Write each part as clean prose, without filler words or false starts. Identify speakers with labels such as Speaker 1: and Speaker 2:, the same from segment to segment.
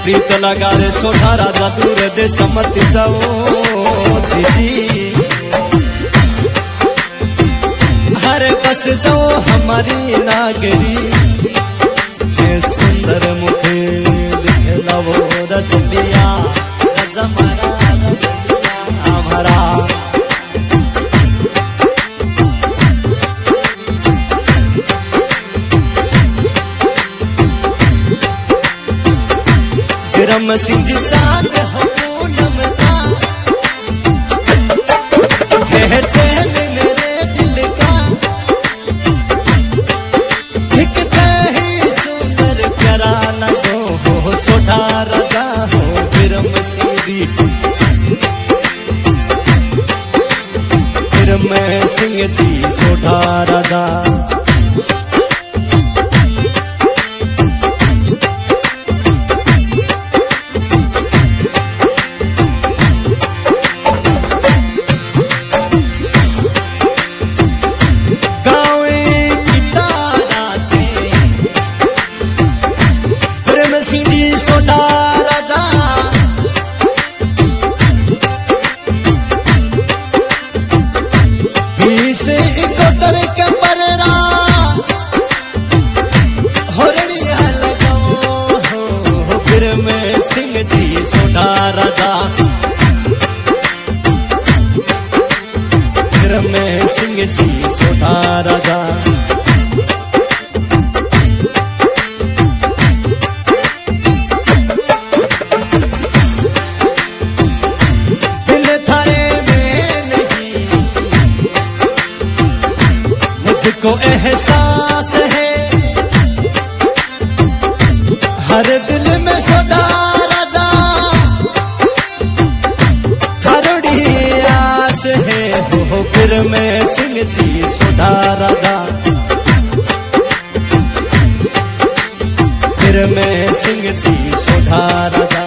Speaker 1: प्रीत लगा रे सोढ़ा राजा दूर दे समत जाओ दीदी हरे बस जाओ हमारी नागरी थे सुंदर मुखे लिखे लवो रजलिया रजा मारा रजलिया हमारा बिरम सिंह जी चांद हो पूनम का है चैन मेरे दिल का दिखते ही सुंदर प्यारा लगो हो सोढ़ा राजा हो बिरम सिंह जी बिरम सिंह जी सोढ़ा राजा सोढ़ा राजा बीस इकोतर के पररा होरड़िया लगाओ हो बिरम सिंह जी सोढ़ा राजा बिरम सिंह जी सोढ़ा राजा को एहसास है हर दिल में सोढ़ा राजा थोड़ी आस है हो बिरम सिंह जी सोढ़ा राजा बिरम सिंह जी सोढ़ा राजा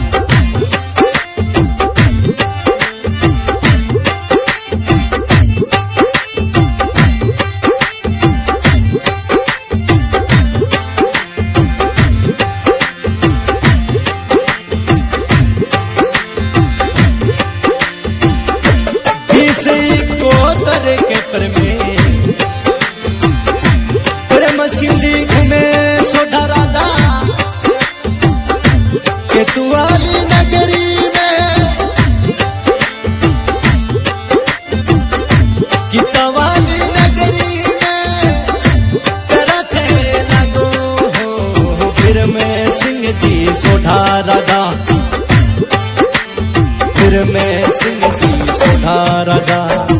Speaker 1: कोतर के पर में बिरम सिंह जी घूमे सोढ़ा राजा के तुआली नगरी में कितवाली नगरी में करते लगो हो बिरम सिंह जी सोढ़ा राजा बिरम सिंह जी सोढ़ा राजा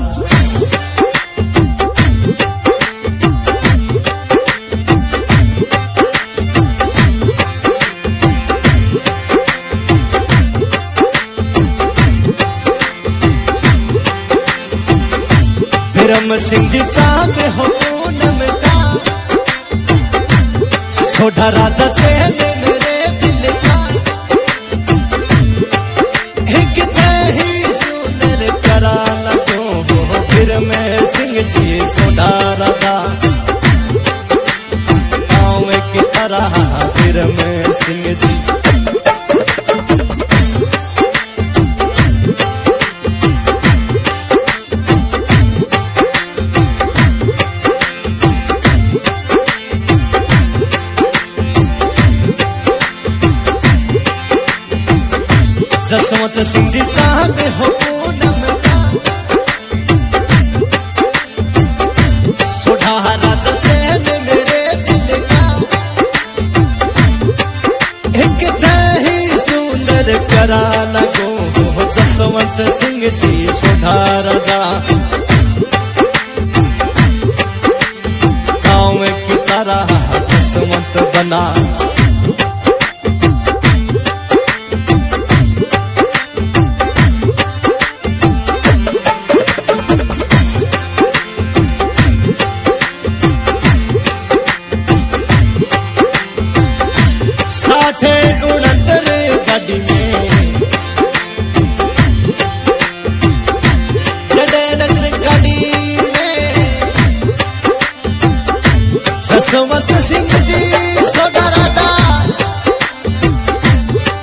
Speaker 1: बिरम सिंह जी चांद हो पूनम का सोढ़ा राजा चैन मेरे दिल का दिखते ही सुंदर प्यारा लगो हो बिरम सिंह जी सोढ़ा राजा गाँव की तरह बिरम सिंह जी जसवंत सिंह जी चांद हो पूनम का सोढ़ा राजा चैन मेरे दिल का दिखते ही सुंदर प्यारा लगो हो जसवंत सिंह जी सोढ़ा राजा गाँव की तरह जसवंत बना गाड़ी में जसवंत सिंह जी सोढ़ा राजा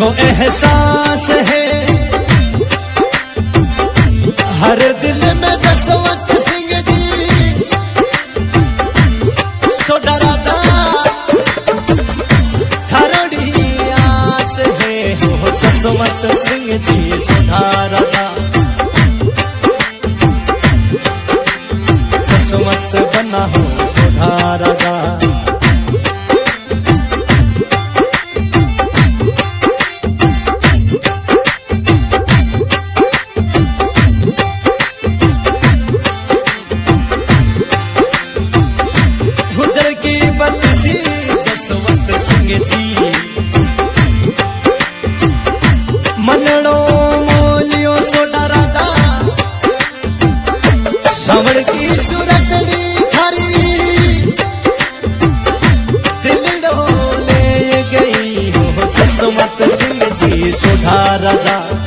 Speaker 1: को एहसास है हर दिल में जसवंत सिंह जी सोडा राजा थारोड़ी आस है हो जसवंत सिंह जी सोडा राजा जसवंत बना हो सोडा राजा जसवंत सिंह जी मनड़ो मोलियो सोडा राजा सावड़ की सूरतड़ी थारी दिल डोले गई हो जसवंत सिंह जी सोडा राजा